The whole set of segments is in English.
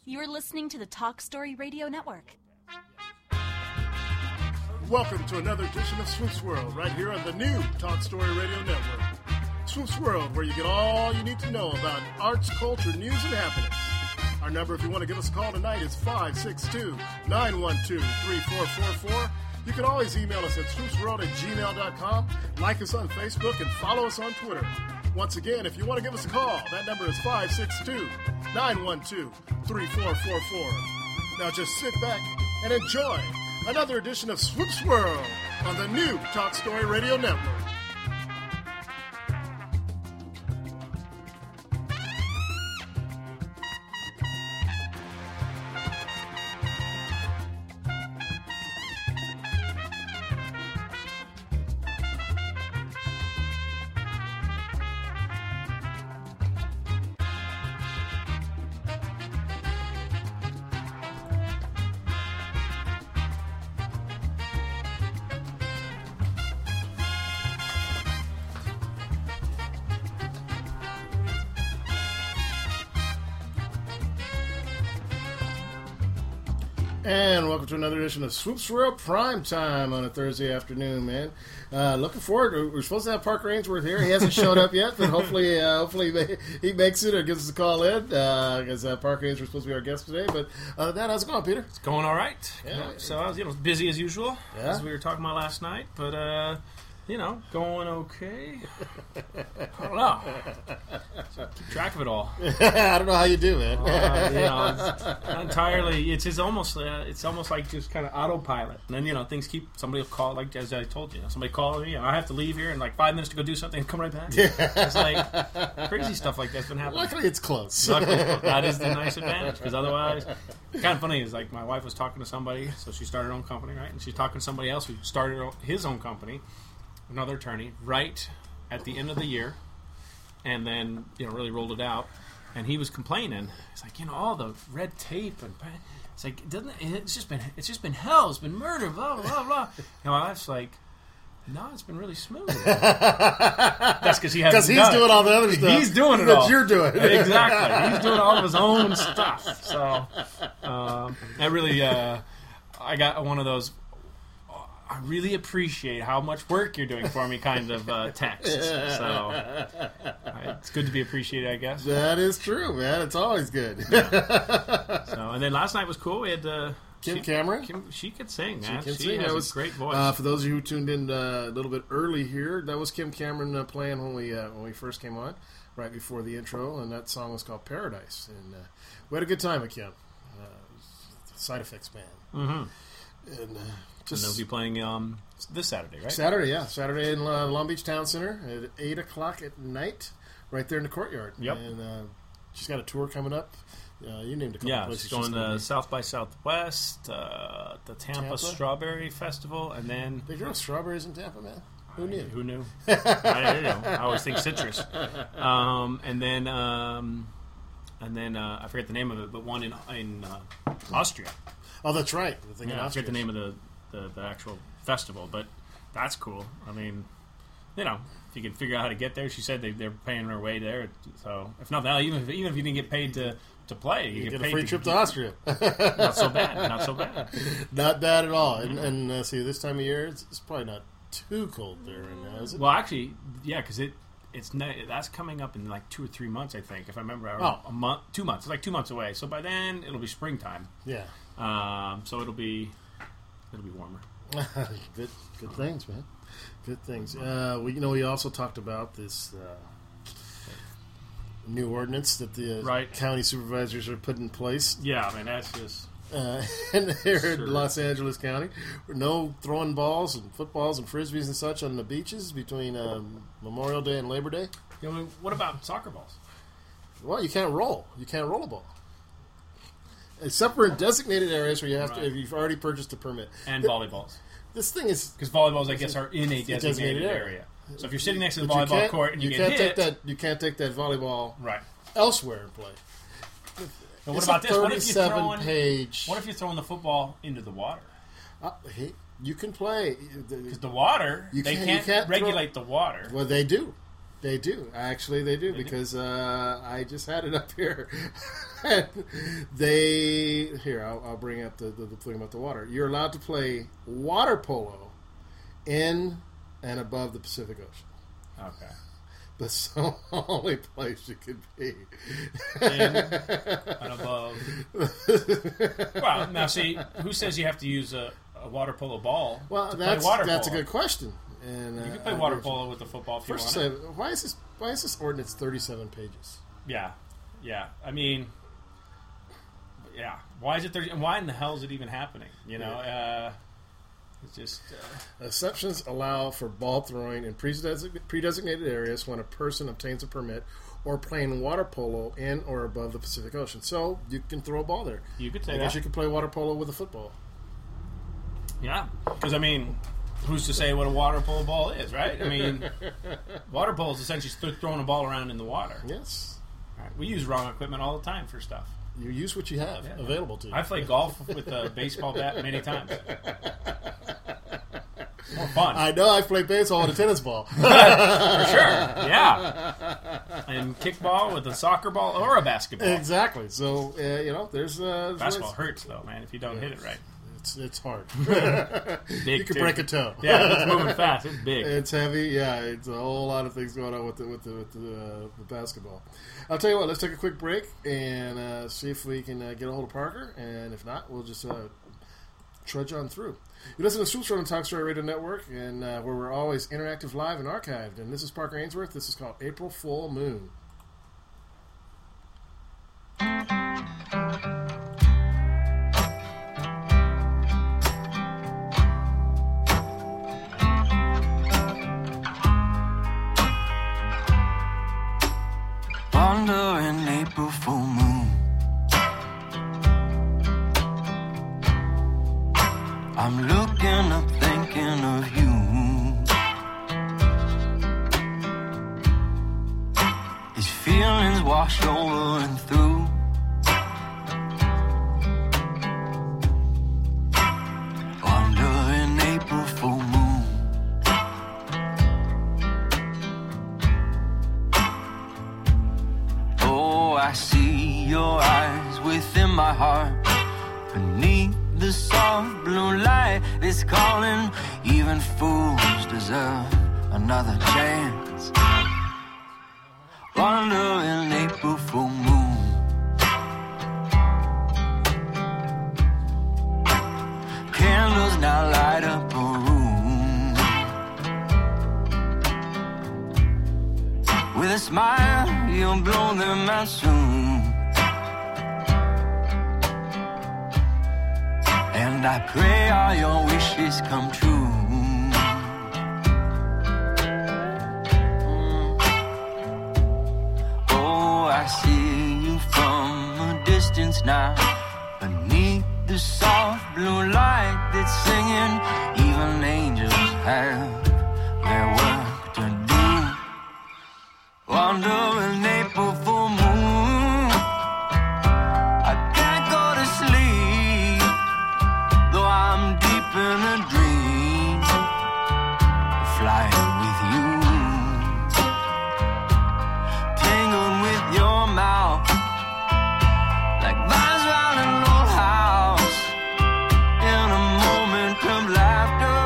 You're listening to the Talk Story Radio Network. Welcome to another edition of Swoops World, right here on the new Talk Story Radio Network. Swoops World, where you get all you need to know about arts, culture, news, and happiness. Our number, if you want to give us a call tonight, is 562-912-3444. You can always email us at swoopsworld@gmail.com, like us on Facebook, and follow us on Twitter. Once again, if you want to give us a call, that number is 562-912-3444. Now just sit back and enjoy another edition of Swoops World on the new Talk Story Radio Network. And welcome to another edition of Swoops World Prime Time on a Thursday afternoon, man. Looking forward. We're supposed to have Parker Ainsworth here. He hasn't showed up yet, but hopefully he makes it or gives us a call in, because Parker Ainsworth is supposed to be our guest today. But other than that, how's it going, Peter? It's going all right. Yeah. So I was busy as usual, yeah, as we were talking about last night, but going okay. I don't know. Keep track of it all. I don't know how you do, man. It's entirely. It's almost like just kind of autopilot. And then things keep. Somebody will call, like as I told you. Somebody called me. I have to leave here in like 5 minutes to go do something and come right back. It's like crazy stuff like that's been happening. Luckily, it's close. That is the nice advantage, because otherwise, kind of funny is like my wife was talking to somebody, so she started her own company, right? And she's talking to somebody else who started his own company. Another attorney, right at the end of the year, and then really rolled it out. And he was complaining. It's like all the red tape and it's like it's just been hell. It's been murder. Blah blah blah. And my wife's like, no, it's been really smooth. That's because he's doing all the other stuff. He's doing it all that you're doing. Exactly. He's doing all of his own stuff. So I really I got one of those. I really appreciate how much work you're doing for me kind of texts. So it's good to be appreciated, I guess. That is true, man. It's always good. Yeah. So, and then last night was cool. We had Kim Cameron. She could sing, man. She has a great voice. For those of you who tuned in a little bit early here, that was Kim Cameron playing when we first came on, right before the intro, and that song was called Paradise. And we had a good time with Kim. Side Effects band. Mm-hmm. And they'll be playing this Saturday, right? Saturday, yeah. Saturday in Long Beach Town Center at 8 o'clock at night, right there in the courtyard. Yep. And she's got a tour coming up. You named a couple places. She's going to South by Southwest, the Tampa Strawberry Festival, and then... They grow strawberries in Tampa, man. Who knew? Who knew? I don't know. I always think citrus. And then I forget the name of it, but one in Austria. Oh, that's right. I forget the name of the actual festival, but that's cool. I mean, if you can figure out how to get there. She said they're paying her way there. So if nothing else, even if you didn't get paid to play, you get a free trip to Austria. Not so bad. Not bad at all. And see, this time of year, it's probably not too cold there right now, is it? Well, actually, yeah, because that's coming up in like 2 or 3 months, I think, if I remember. A month, 2 months. It's like 2 months away. So by then it'll be springtime. Yeah. So it'll be warmer. Good things, man. Good things. We also talked about this new ordinance that the county supervisors are putting in place. Yeah, I mean that's just. And here in Los Angeles County, no throwing balls and footballs and frisbees and such on the beaches between Memorial Day and Labor Day. What about soccer balls? Well, you can't roll. You can't roll a ball. Except for in designated areas where you have to, if you've already purchased a permit. And volleyballs. This thing is... Because volleyballs, I guess, are in a designated area. So if you're sitting next to the volleyball court and you get hit... You can't take that volleyball right elsewhere and play. Now, what about this? What if you're throwing the football into the water? You can play. Because the water, they can't regulate the water. Well, they do. They do. Actually, they do because I just had it up here. I'll bring up the thing about the water. You're allowed to play water polo in and above the Pacific Ocean. Okay. That's the only place you could be. In and above. Well, now see, who says you have to use a water polo ball to play water polo? That's a good question. And you can play water polo with the football if you want. Why is this ordinance 37 pages? Yeah. I mean, yeah. Why is it 30? And why in the hell is it even happening? You know, it's just exceptions allow for ball throwing in pre-designated areas when a person obtains a permit or playing water polo in or above the Pacific Ocean. So you can throw a ball there. You could say I that. guess you could play water polo with a football. Yeah, because I mean, who's to say what a water polo ball is, right? I mean, water polo is essentially throwing a ball around in the water. Yes. Right. We use wrong equipment all the time for stuff. You use what you have available to you. I played golf with a baseball bat many times. It's more fun. I know. I've played baseball with a tennis ball. For sure, yeah. And kickball with a soccer ball or a basketball. Exactly. So, there's... basketball hurts, though, man, if you don't hit it right. It's hard. Big, you can break a toe. Yeah, it's moving fast. It's big. It's heavy. Yeah, it's a whole lot of things going on with the basketball. I'll tell you what. Let's take a quick break and see if we can get a hold of Parker. And if not, we'll just trudge on through. You listen to Swoops on the Talk Story Radio Network, and where we're always interactive, live, and archived. And this is Parker Ainsworth. This is called April Full Moon. Under an April full moon, I'm looking up thinking of you. His feelings wash over and through. Under an April full moon, I see your eyes within my heart, beneath the soft blue light that's calling. Even fools deserve another chance. Under an April full moon, candles now light up a room. With a smile, you'll blow them out soon. And I pray all your wishes come true. Oh, I see you from a distance now, beneath the soft blue light that's singing. Even angels have their work to do. Under an April full moon, I can't go to sleep, though I'm deep in a dream, flying with you, tangled with your mouth, like vines round an old house, in a moment of laughter,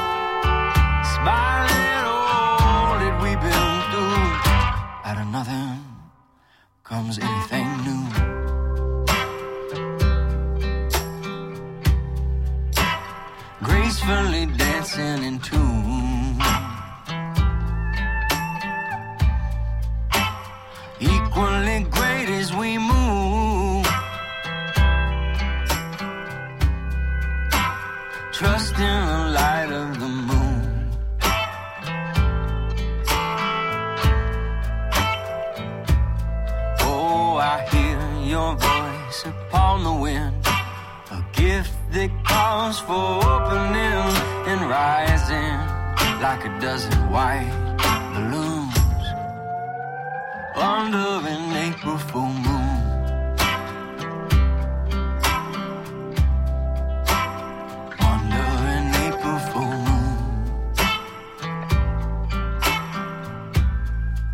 smiling at all that we've been through. Out of nothing comes anything new. Gracefully dancing in tune, equally great as we move, trust in the light of the moon. I hear your voice upon the wind, a gift that calls for opening and rising like a dozen white balloons under an April full moon. Under an April full moon.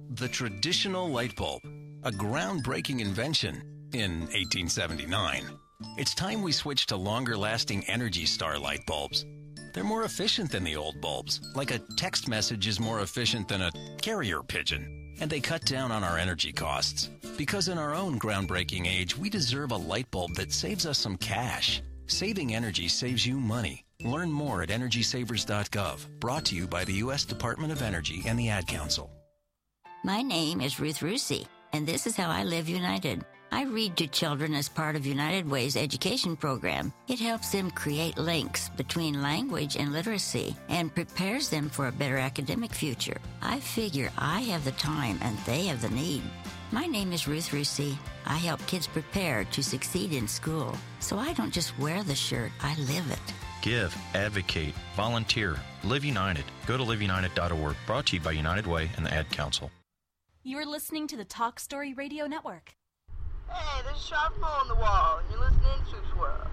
The traditional light bulb, a groundbreaking invention in 1879. It's time we switch to longer-lasting Energy Star light bulbs. They're more efficient than the old bulbs, like a text message is more efficient than a carrier pigeon. And they cut down on our energy costs. Because in our own groundbreaking age, we deserve a light bulb that saves us some cash. Saving energy saves you money. Learn more at EnergySavers.gov. Brought to you by the U.S. Department of Energy and the Ad Council. My name is Ruth Rusi, and this is how I live United. I read to children as part of United Way's education program. It helps them create links between language and literacy and prepares them for a better academic future. I figure I have the time and they have the need. My name is Ruth Rusi. I help kids prepare to succeed in school. So I don't just wear the shirt, I live it. Give, advocate, volunteer. Live United. Go to liveunited.org. Brought to you by United Way and the Ad Council. You're listening to the Talk Story Radio Network. Hey, there's a sharp hole in the wall, and you're listening to Swoops World.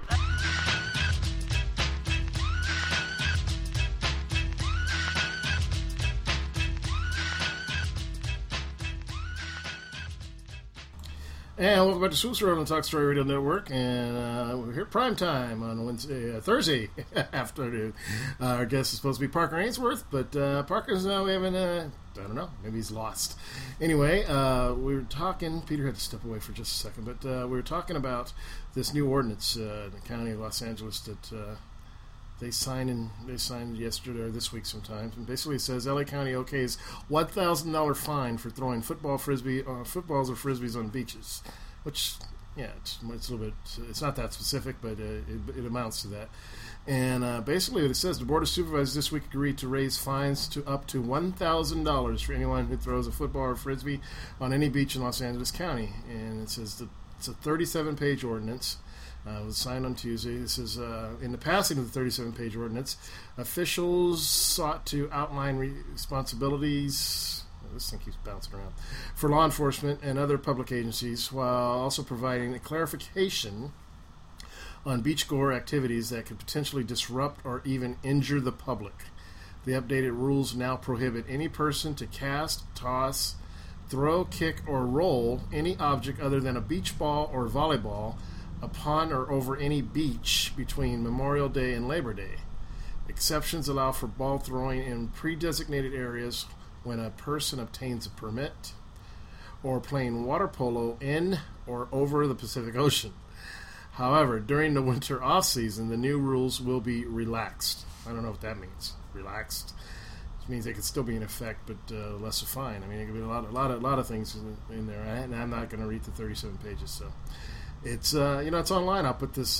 And welcome back to Swoops World on the Talk Story Radio Network, and we're here prime time on Thursday afternoon. Our guest is supposed to be Parker Ainsworth, but Parker's we haven't. I don't know. Maybe he's lost. Anyway, we were talking. Peter had to step away for just a second, but we were talking about this new ordinance in the county of Los Angeles that they signed yesterday or this week sometime. And basically, it says LA County okays $1,000 fine for throwing footballs or frisbees on beaches. Which, yeah, it's a little bit. It's not that specific, but it amounts to that. And basically, what it says, the Board of Supervisors this week agreed to raise fines to up to $1,000 for anyone who throws a football or frisbee on any beach in Los Angeles County. And it says it's a 37-page ordinance. It was signed on Tuesday. This is in the passing of the 37-page ordinance. Officials sought to outline responsibilities. This thing keeps bouncing around for law enforcement and other public agencies, while also providing a clarification on beachgoer activities that could potentially disrupt or even injure the public. The updated rules now prohibit any person to cast, toss, throw, kick, or roll any object other than a beach ball or volleyball upon or over any beach between Memorial Day and Labor Day. Exceptions allow for ball throwing in pre-designated areas when a person obtains a permit, or playing water polo in or over the Pacific Ocean. However, during the winter off-season, the new rules will be relaxed. I don't know what that means. Relaxed. It means they could still be in effect, but less a fine. I mean, it could be a lot of things in there, and I'm not going to read the 37 pages. So it's it's online. I'll put this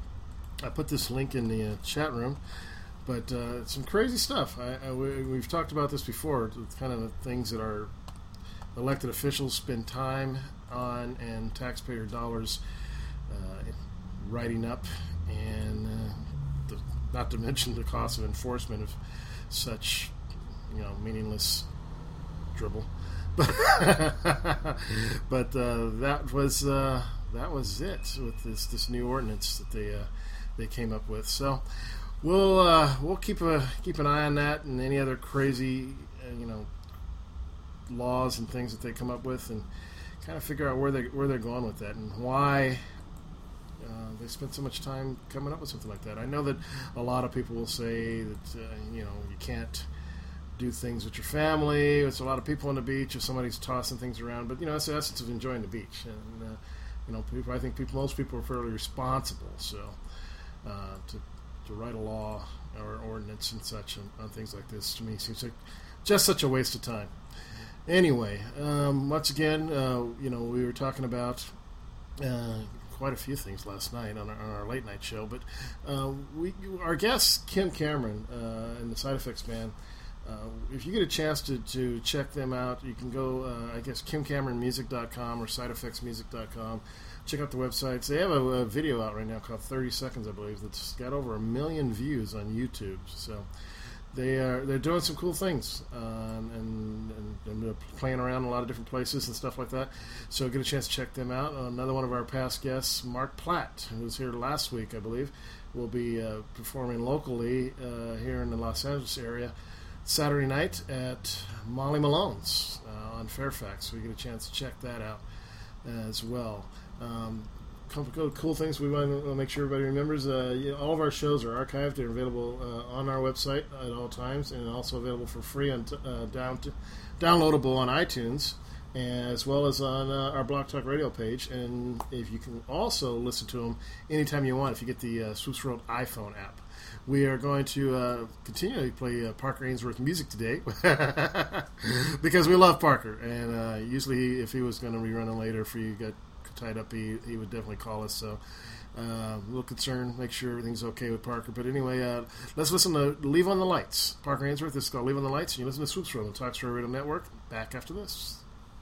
link in the chat room. But some crazy stuff. We've talked about this before. It's kind of the things that our elected officials spend time on and taxpayer dollars writing up, and not to mention the cost of enforcement of such, meaningless dribble. But that was it with this new ordinance that they came up with. So we'll keep an eye on that and any other crazy laws and things that they come up with, and kind of figure out where they're going with that and why they spent so much time coming up with something like that. I know that a lot of people will say that you can't do things with your family. There's a lot of people on the beach if somebody's tossing things around, but that's the essence of enjoying the beach. And most people are fairly responsible. So to write a law or ordinance and such on things like this, to me, seems like just such a waste of time. Anyway, once again, we were talking about quite a few things last night on our late night show, but our guest Kim Cameron and the Side Effects Band. If you get a chance to check them out, you can go, KimCameronMusic.com or SideEffectsMusic.com. Check out the websites. They have a video out right now called 30 Seconds, I believe, that's got over 1 million views on YouTube. So they're doing some cool things, and they're playing around in a lot of different places and stuff like that. So get a chance to check them out. Another one of our past guests, Mark Platt, who was here last week, I believe, will be performing locally here in the Los Angeles area Saturday night at Molly Malone's on Fairfax, so you get a chance to check that out as well. Couple of cool things we want to make sure everybody remembers. All of our shows are archived. They're available on our website at all times, and also available for free on downloadable on iTunes, as well as on our Blog Talk Radio page. And if you can also listen to them anytime you want if you get the Swoops World iPhone app. We are going to continually play Parker Ainsworth music today because we love Parker. And usually if he was going to be running later, if you got tied up, he would definitely call us. So a little concerned, make sure everything's okay with Parker. But anyway, let's listen to Leave on the Lights. Parker Ainsworth, this is called Leave on the Lights. And you listen to Swoops World on Talk Story Radio Network. Back after this.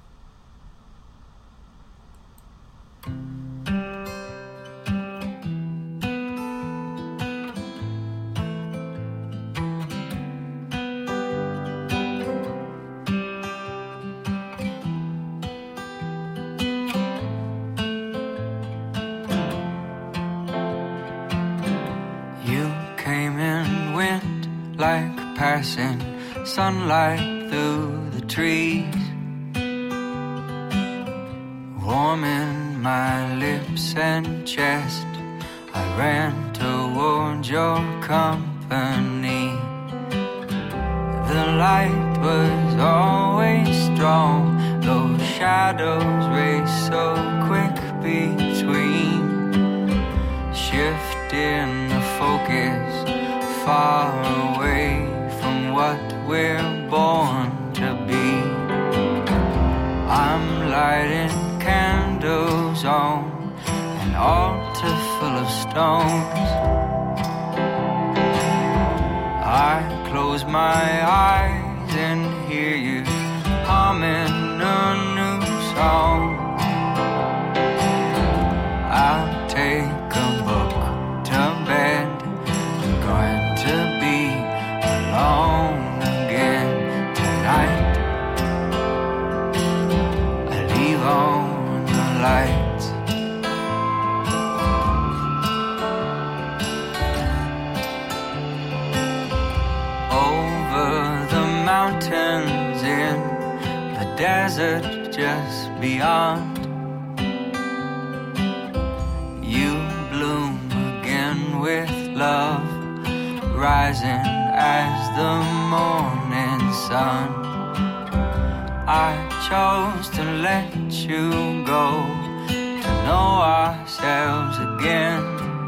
Like passing sunlight through the trees, warming my lips and chest. I ran towards your company. The light was always strong, those shadows race so quick between, shifting the focus far away from what we're born to be. I'm lighting candles on an altar full of stones. I close my eyes and hear you humming a new song. I'll take a book to bed, going to be alone again tonight. I leave on the lights. Over the mountains in the desert just beyond, you bloom again with love, rising as the morning sun. I chose to let you go, to know ourselves again.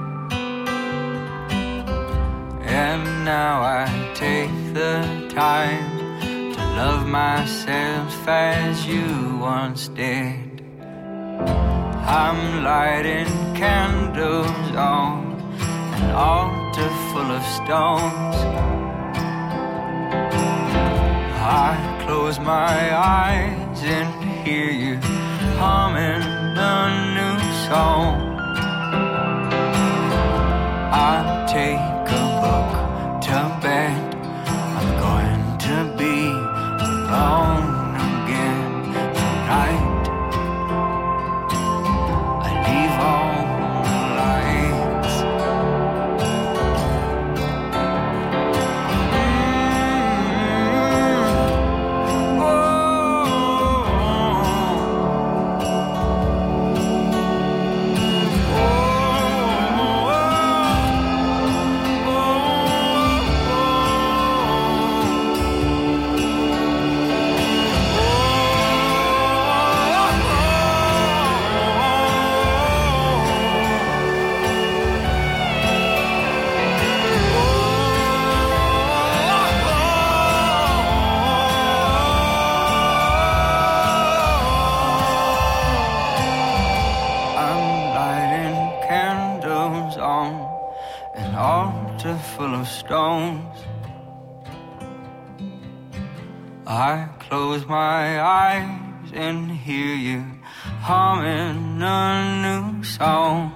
And now I take the time to love myself as you once did. I'm lighting candles on an altar full of stones. I close my eyes and hear you humming a new song. I'll take a book to bed, I'm going to be alone again tonight. I leave on the lights. Full of stones. I close my eyes and hear you humming a new song.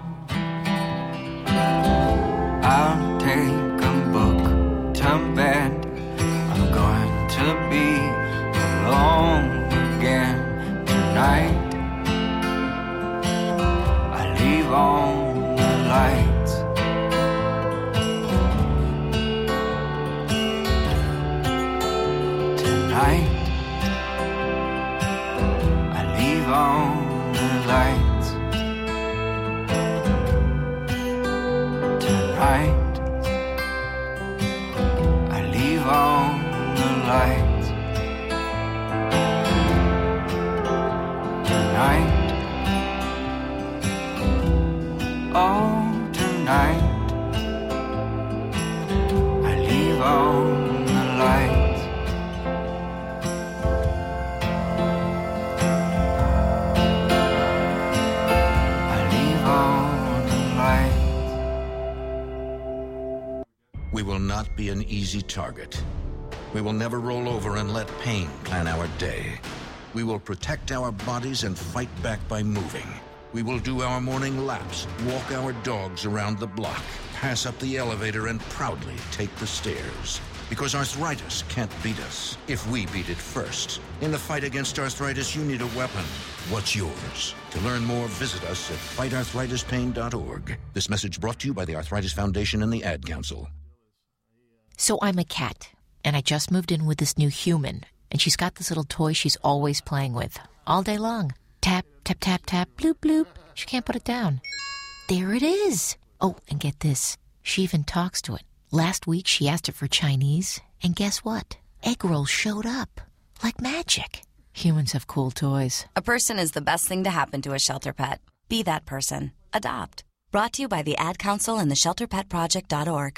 I'll take a book to bed, I'm going to be alone again tonight. I leave on the lights. not be an easy target. We will never roll over and let pain plan our day. We will protect our bodies and fight back by moving. We will do our morning laps, walk our dogs around the block, pass up the elevator, and proudly take the stairs. Because arthritis can't beat us if we beat it first. In the fight against arthritis, you need a weapon. What's yours? To learn more, visit us at fightarthritispain.org. This message brought to you by the Arthritis Foundation and the Ad Council. So I'm a cat, and I just moved in with this new human, and she's got this little toy she's always playing with, all day long. Tap, tap, tap, tap, bloop, bloop. She can't put it down. There it is. Oh, and get this. She even talks to it. Last week, she asked it for Chinese, and guess what? Egg rolls showed up. Like magic. Humans have cool toys. A person is the best thing to happen to a shelter pet. Be that person. Adopt. Brought to you by the Ad Council and the ShelterPetProject.org.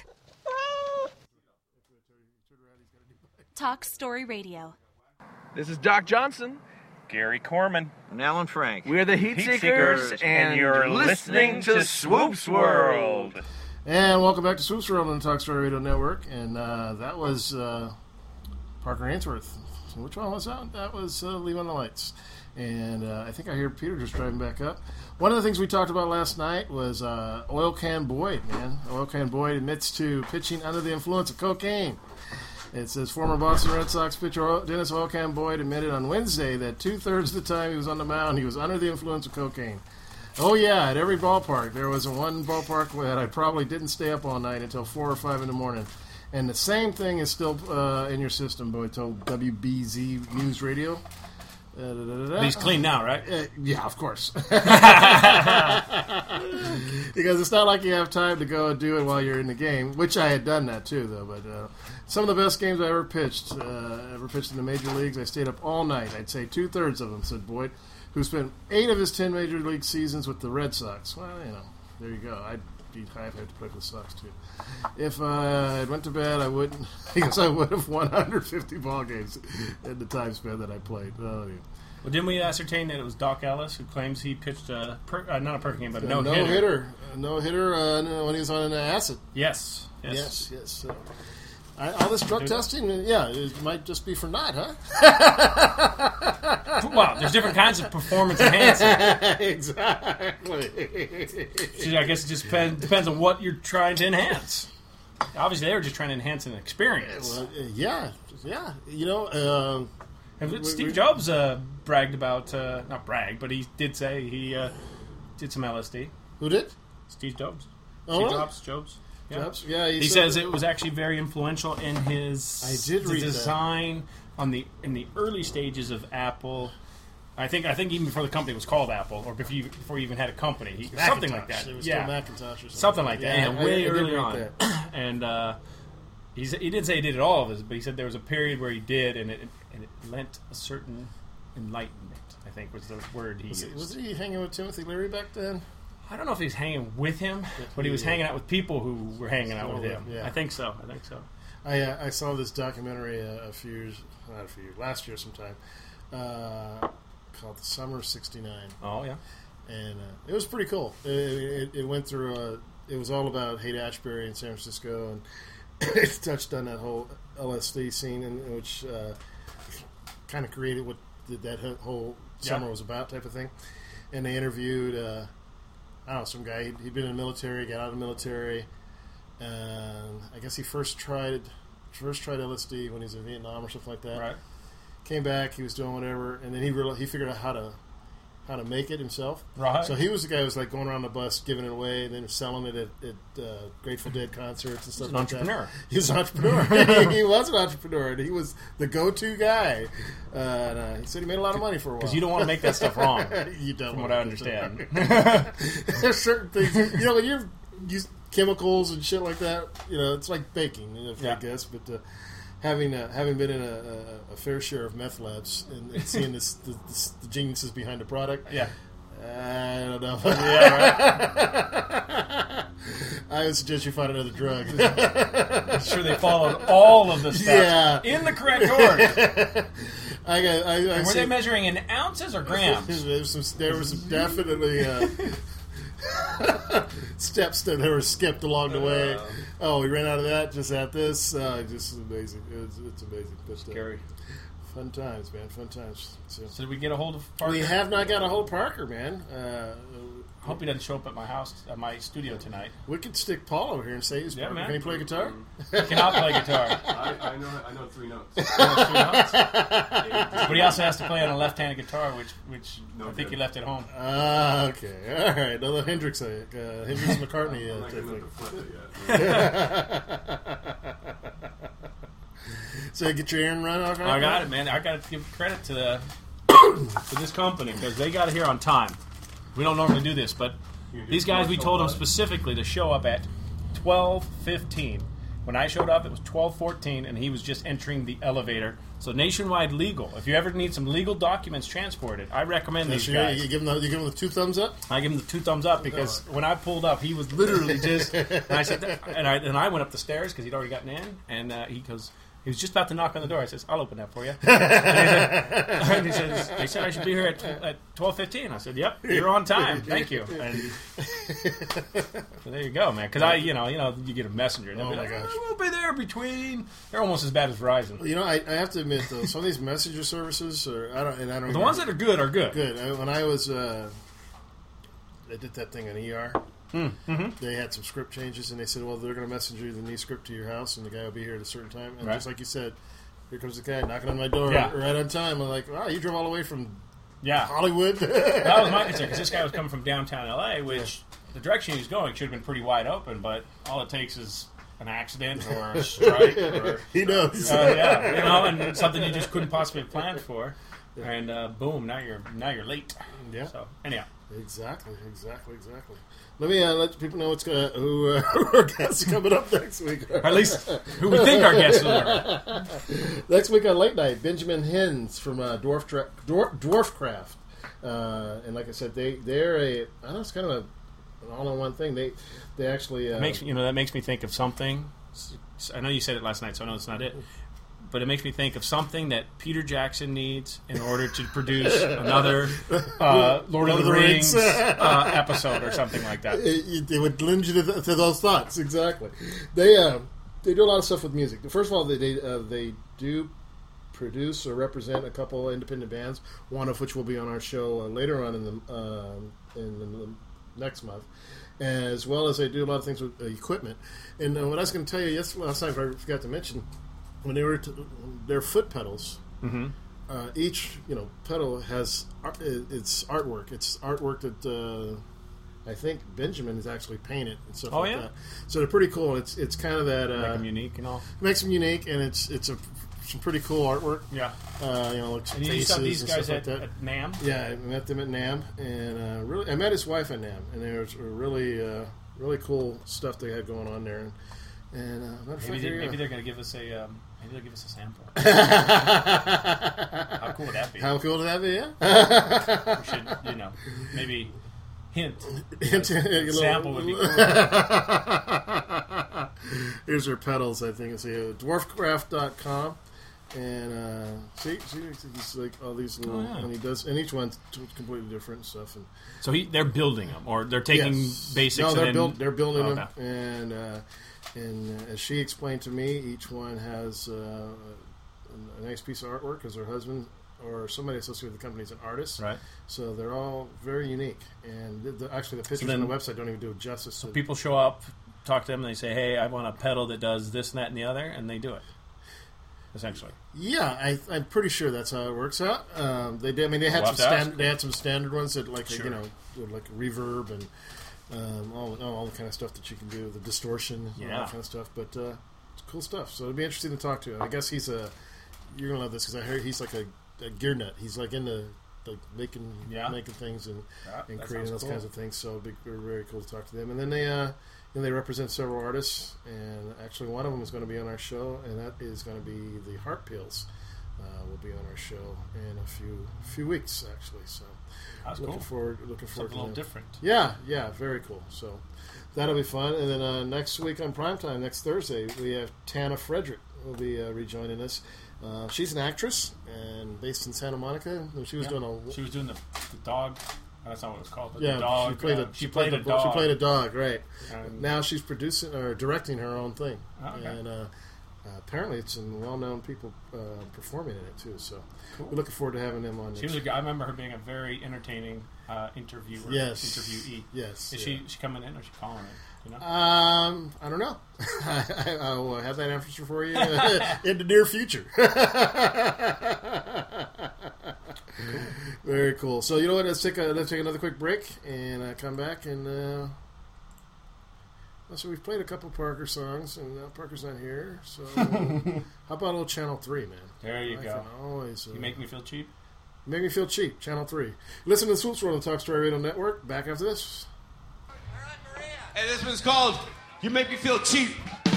Talk Story Radio. This is Doc Johnson. Gary Corman. And Alan Frank. We're the Heat Seekers, and you're listening to Swoops World. And welcome back to Swoops World on the Talk Story Radio Network. And that was Parker Ainsworth. So which one was that? That was Leave on the Lights. And I think I hear Peter just driving back up. One of the things we talked about last night was Oil Can Boyd, man. Oil Can Boyd admits to pitching under the influence of cocaine. It says former Boston Red Sox pitcher Dennis Oil Can Boyd admitted on Wednesday that 2/3 of the time he was on the mound, he was under the influence of cocaine. Oh, yeah, at every ballpark. There was one ballpark that I probably didn't stay up all night until 4 or 5 in the morning. And the same thing is still in your system, Boyd told WBZ News Radio. He's clean now, right? Yeah, of course. Because it's not like you have time to go and do it while you're in the game, which I had done that too, though. But some of the best games I ever pitched in the major leagues, I stayed up all night. I'd say 2/3 of them, said Boyd, who spent 8 of his 10 major league seasons with the Red Sox. Well, there you go. I'd have to play for the Sox too. If I went to bed, I wouldn't. Because I would have won 150 ball games in the time span that I played. Oh, yeah. Well, didn't we ascertain that it was Doc Ellis who claims he pitched not a perfect game, but a no hitter when he was on acid? Yes. So, all this drug testing, it might just be for naught, huh? Well, there's different kinds of performance enhancing. Exactly. So I guess it just depends on what you're trying to enhance. Obviously, they were just trying to enhance an experience. Well, yeah. Steve Jobs bragged about, not bragged, but he did say he did some LSD. Who did? Steve Jobs. Oh, Jobs. Yeah. Jobs? Yeah, he says it was actually very influential in his design in the early stages of Apple. I think even before the company was called Apple, or before you even had a company, something like that. It was still Macintosh or something like that. Yeah, way early on. And he didn't say he did all of this, but he said there was a period where he did, and it lent a certain enlightenment, I think was the word he used. Was he hanging with Timothy Leary back then? I don't know if he was hanging with him, but he was hanging out with people who were hanging out with him. Yeah. I think so. I saw this documentary last year sometime, called The Summer of '69. Oh, yeah. And it was pretty cool. It went through, it was all about Haight-Ashbury in San Francisco, and it touched on that whole LSD scene, in which kind of created what that whole summer was about, type of thing. And they interviewed, some guy. He'd been in the military, got out of the military, and I guess he first tried LSD when he was in Vietnam or something like that. Right. Came back, he was doing whatever, and then he figured out how to make it himself. Right. So he was the guy who was like going around the bus, giving it away, and then selling it at Grateful Dead concerts and stuff like that. He was an entrepreneur. He was an entrepreneur, and he was the go-to guy. He said he made a lot of money for a while. Because you don't want to make that stuff wrong. You don't. From what I understand. There's certain things, when you use chemicals and shit like that, it's like baking, I guess, but. Having been in a fair share of meth labs and seeing the geniuses behind the product, I don't know. I would suggest you find another drug. I'm sure they followed all of the steps in the correct order. Were they measuring in ounces or grams? There was some definitely. steps that were skipped along the way. Oh, we ran out of that just at this. Just amazing. It's amazing. But, scary. Fun times, man. Fun times. So did we get a hold of Parker? We have not got a hold of Parker, man. I hope he doesn't show up at my house, at my studio tonight. We could stick Paul over here and say he's Parker. Man. Can he play guitar? He cannot play guitar. I know 3 notes. But he also has to play on a left-handed guitar, which I think he left at home. Okay. All right. Another Hendrix McCartney I'm not type going thing. to flip it yet. So get your errand run off. I got it, man. I got to give credit to this company because they got it here on time. We don't normally do this, but these guys, we told them specifically to show up at 12:15. When I showed up, it was 12:14, and he was just entering the elevator. So Nationwide Legal. If you ever need some legal documents transported, I recommend these guys. You give them the 2 thumbs up? I give him the 2 thumbs up because when I pulled up, he was literally just. And I said, and I went up the stairs because he'd already gotten in, and he goes. He was just about to knock on the door. I says, "I'll open that for you." And he says, "They said I should be here at 12:15." I said, "Yep, you're on time. Thank you." And so there you go, man. Because you get a messenger. And my gosh, we'll be there between. They're almost as bad as Verizon. I have to admit though, some of these messenger services I don't. The ones that are good are good. Good. When I was, I did that thing on ER. Mm-hmm. They had some script changes, and they said, "Well, they're going to message you the new script to your house, and the guy will be here at a certain time." And just like you said, here comes the guy knocking on my door right on time. I'm like, "Wow, you drove all the way from Hollywood." That was my concern because this guy was coming from downtown LA, which the direction he was going should have been pretty wide open, but all it takes is an accident or a strike, or he knows, and something you just couldn't possibly have planned for, and boom, now you're late. Yeah. So anyhow. Exactly. Let me let people know who our guests are coming up next week. Or at least who we think our guests are. Next week on Late Night, Benjamin Hens from Dwarfcraft. And like I said, they're I know it's kind of an all-in-one thing. They actually that makes me think of something. I know you said it last night, so I know it's not it. But it makes me think of something that Peter Jackson needs in order to produce another Lord of the Rings episode or something like that. It would lend you to those thoughts, exactly. They do a lot of stuff with music. First of all, they do produce or represent a couple independent bands, one of which will be on our show later on in the next month, as well as they do a lot of things with equipment. And what I was going to tell you last night, I forgot to mention, when they were their foot pedals, each pedal has its artwork. It's artwork that I think Benjamin has actually painted and stuff like that. So they're pretty cool. It's kind of that make them unique and all. Makes them unique, and it's some pretty cool artwork. Yeah, like some and faces you saw these and guys stuff like that. at NAMM. Yeah, I met them at NAMM, and really, I met his wife at NAMM, and there was really cool stuff they had going on there. And maybe they're going to give us a sample. How cool would that be? How cool would that be? Yeah. We should, maybe hint. Sample would be cool. Here's her pedals. I think it's dwarfcraft.com, and see, he's like all these little, and he does, and each one's completely different stuff. And so they're building them, or they're taking basics. No, they're and they're building them, and as she explained to me, each one has a nice piece of artwork because her husband or somebody associated with the company is an artist. Right. So they're all very unique. And actually, the pictures on the website don't even do it justice. So people show up, talk to them, and they say, "Hey, I want a pedal that does this and that and the other," and they do it. Essentially. Yeah, I'm pretty sure that's how it works out. They did. I mean, they had some standard ones that like like reverb and. All the kind of stuff that you can do, the distortion, all that kind of stuff. But it's cool stuff. So it'd be interesting to talk to him. I guess you're gonna love this because I heard he's like a gear nut. He's like into like making things and creating those kinds of things. So it'd be very cool to talk to them. And then they represent several artists, and actually one of them is going to be on our show, and that is going to be the Heart Pills. Will be on our show in a few weeks actually. So. Looking forward Something to a little that. different. Yeah, very cool. So that'll be fun. And then next week on Primetime, next Thursday, we have Tana Frederick will be rejoining us. She's an actress and based in Santa Monica. She was doing the dog That's not what it was called. But Yeah, the dog. she played a dog. She played a dog, right? Now she's producing or directing her own thing, and apparently it's some well-known people performing in it too. So we're looking forward to having them on. I remember her being a very entertaining interviewer. Interviewee. Yes. Is she coming in or is she calling in? You know? I don't know. I will have that answer for you in the near future. Cool. Very cool. So you know what? Let's take another quick break and come back and. So we've played a couple Parker songs, and now Parker's not here. So how about old Channel 3, man? There you go. Always, you make me feel cheap. Make me feel cheap. Channel 3. Listen to the Swoops World on Talk Story Radio Network. Back after this. Hey, this one's called "You Make Me Feel Cheap."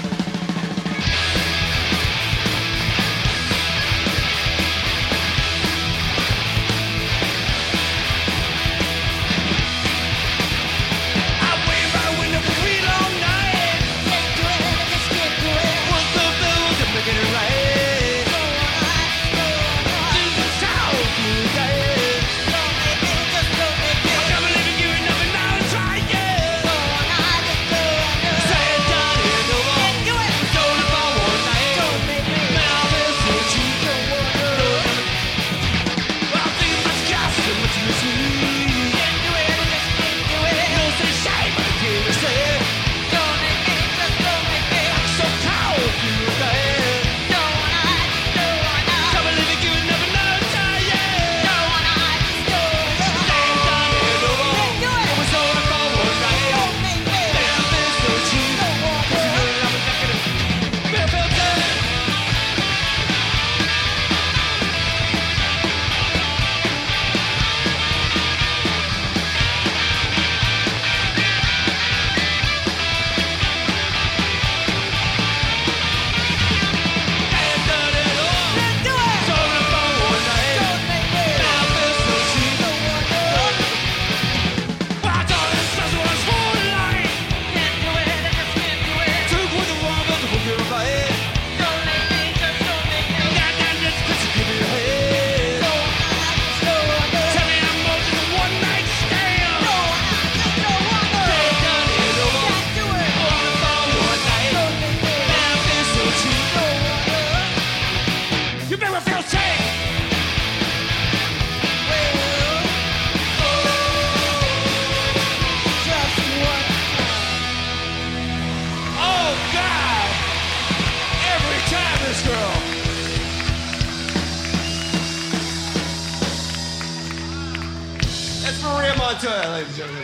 Ladies and gentlemen.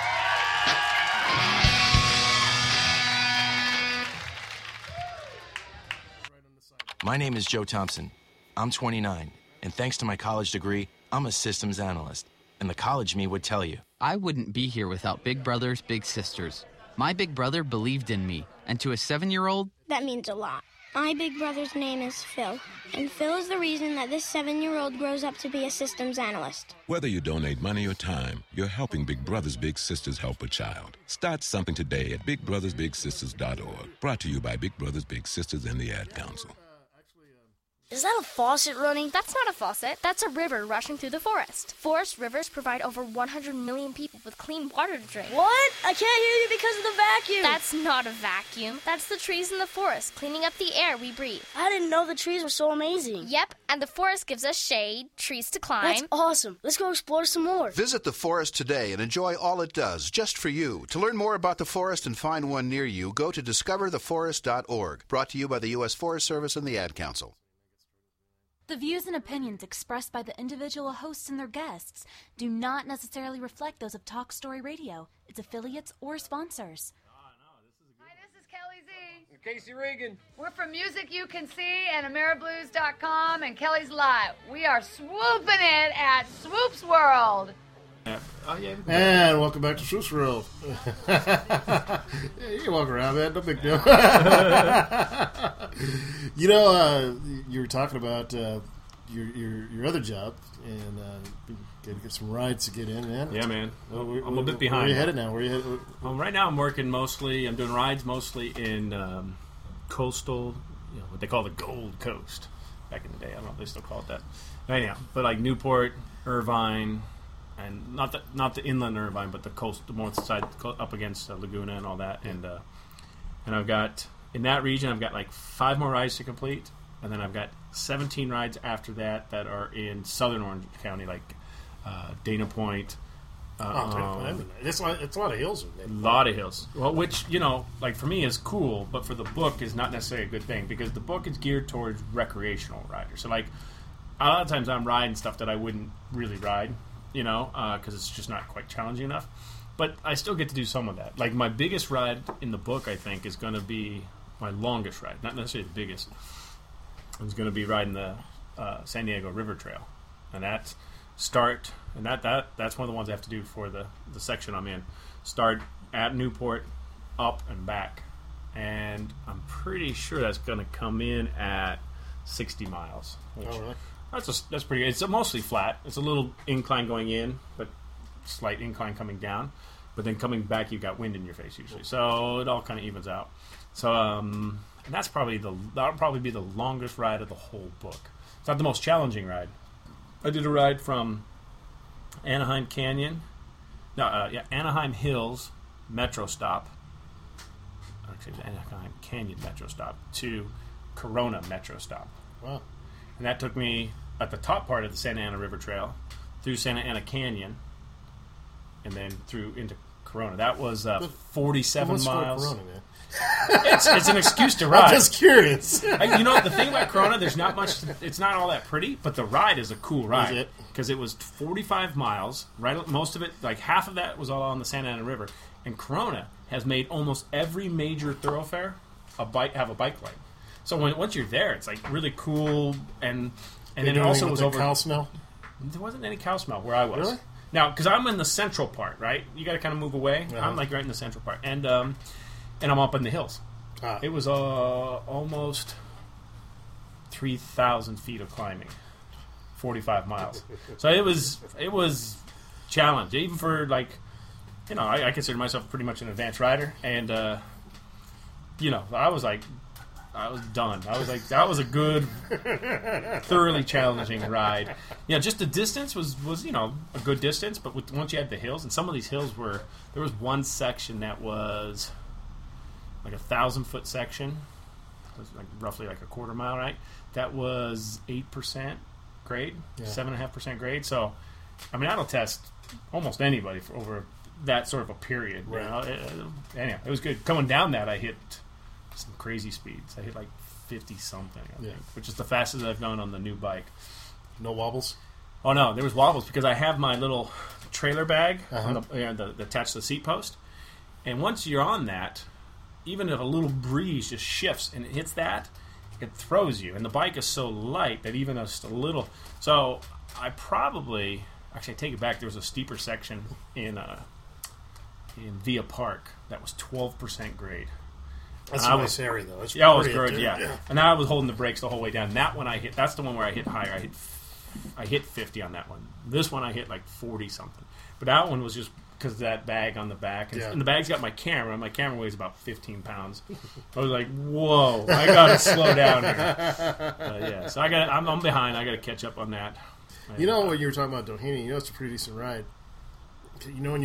My name is Joe Thompson. I'm 29, and thanks to my college degree, I'm a systems analyst. And the college me would tell you. I wouldn't be here without Big Brothers Big Sisters. My big brother believed in me, and to a 7-year-old... That means a lot. My big brother's name is Phil, and Phil is the reason that this 7-year-old grows up to be a systems analyst. Whether you donate money or time, you're helping Big Brothers Big Sisters help a child. Start something today at BigBrothersBigSisters.org. Brought to you by Big Brothers Big Sisters and the Ad Council. Is that a faucet running? That's not a faucet. That's a river rushing through the forest. Forest rivers provide over 100 million people with clean water to drink. What? I can't hear you because of the vacuum. That's not a vacuum. That's the trees in the forest cleaning up the air we breathe. I didn't know the trees were so amazing. Yep, and the forest gives us shade, trees to climb. That's awesome. Let's go explore some more. Visit the forest today and enjoy all it does, just for you. To learn more about the forest and find one near you, go to discovertheforest.org. Brought to you by the U.S. Forest Service and the Ad Council. The views and opinions expressed by the individual hosts and their guests do not necessarily reflect those of Talk Story Radio, its affiliates, or sponsors. Hi, this is Kelly Z. And Casey Reagan. We're from Music You Can See and AmeriBlues.com and Kelly's Live. We are swooping it at Swoops World. Oh, yeah. And welcome back to Swoops World. Yeah, you can walk around, man. No big deal. You know, you were talking about your other job and get some rides to get in, man. Yeah, man. I'm a bit behind. Where are you headed now? Right now, I'm working mostly. I'm doing rides mostly in coastal, what they call the Gold Coast. Back in the day, I don't know if they still call it that. Anyhow, but like Newport, Irvine. and not the inland Irvine, but the coast, the north side up against Laguna and all that. And I've got in that region, I've got like 5 more rides to complete, and then I've got 17 rides after that are in southern Orange County, like Dana Point. It's a lot of hills. A lot of hills. Well, which, like for me is cool, but for the book is not necessarily a good thing, because the book is geared towards recreational riders. So like a lot of times I'm riding stuff that I wouldn't really ride, because it's just not quite challenging enough. But I still get to do some of that. Like my biggest ride in the book, I think, is going to be my longest ride. Not necessarily the biggest. It's going to be riding the San Diego River Trail, and that's start. And that's one of the ones I have to do for the section I'm in. Start at Newport, up and back. And I'm pretty sure that's going to come in at 60 miles. Which, really? That's pretty good. It's mostly flat. It's a little incline going in, but slight incline coming down. But then coming back, you've got wind in your face usually. So it all kind of evens out. So and that'll probably be the longest ride of the whole book. It's not the most challenging ride. I did a ride from Anaheim Hills Metro stop. Actually, it was Anaheim Canyon Metro stop to Corona Metro stop. Wow! And that took me at the top part of the Santa Ana River Trail through Santa Ana Canyon, and then through into Corona. That was 47 miles. Corona, man? It's an excuse to ride. I'm just curious. The thing about Corona, there's not much. It's not all that pretty, but the ride is a cool ride. Is it? Because it was 45 miles. Right, most of it, like half of that, was all on the Santa Ana River. And Corona has made almost every major thoroughfare have a bike lane. So once you're there, it's like really cool. And then it also was over. Cow smell? There wasn't any cow smell where I was. Really? Now, because I'm in the central part, right? You got to kind of move away. Uh-huh. I'm like right in the central part, and I'm up in the hills. It was almost 3,000 feet of climbing, 45 miles. So it was challenge, even for like, I consider myself pretty much an advanced rider, and I was done. I was like, that was a good, thoroughly challenging ride. Just the distance was a good distance, but once you had the hills, and some of these hills there was one section that was like 1,000-foot section. It was like roughly like a quarter mile, right? That was 8% grade, 7.5% grade. So, that'll test almost anybody for over that sort of a period. Right. Anyhow, it was good. Coming down that, I hit some crazy speeds. I hit like 50-something, I think, which is the fastest I've gone on the new bike. No wobbles? Oh, no, there was wobbles because I have my little trailer bag attached to the seat post. And once you're on that, even if a little breeze just shifts and it hits that, it throws you. And the bike is so light that even just a little... So I probably... Actually, I take it back. There was a steeper section in Via Park that was 12% grade. That's a nice area, though. That's it was good, yeah. And I was holding the brakes the whole way down. That one I hit... That's the one where I hit higher. I hit 50 on that one. This one I hit like 40-something. But that one was just... because of that bag on the back. And the bag's got my camera. My camera weighs about 15 pounds. I was like, whoa, I got to slow down here. So I'm behind. I got to catch up on that. When you were talking about Doheny, it's a pretty decent ride. When